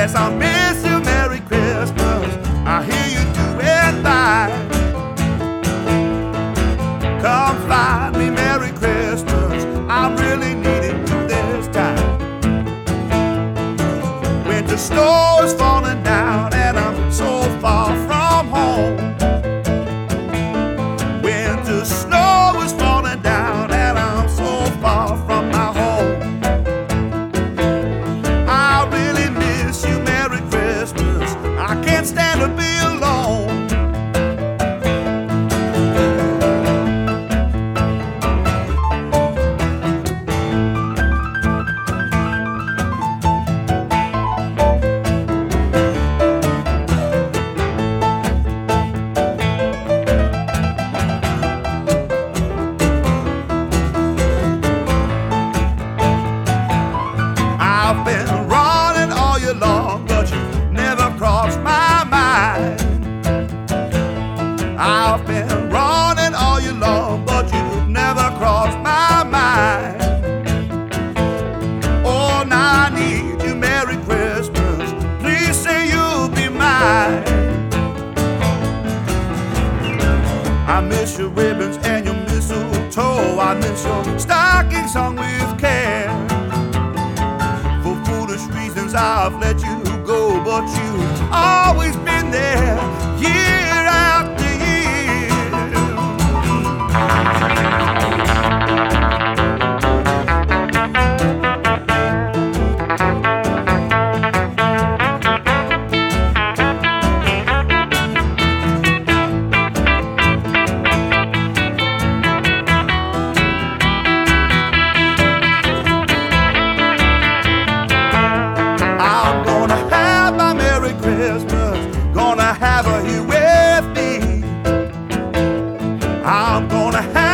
Yes, I'll miss you, Merry Christmas. I hear you doing fine. Come find me, Merry Christmas. I'm really needing you this time. Winter snow is falling down and I'm so far from home. Winter snow is falling down and I'm so far from my home. I really miss you, Merry Christmas. I can't stand to be alone. I've been running all year long, but you never crossed my mind. I've been running all year long, but you never crossed my mind. Oh, now I need you, Merry Christmas. Please say you'll be mine. I miss your ribbons and your mistletoe. I miss your stocking sung with care. Reasons I've let you go, but you've always been there, year after year. Christmas, gonna have her here with me. I'm gonna have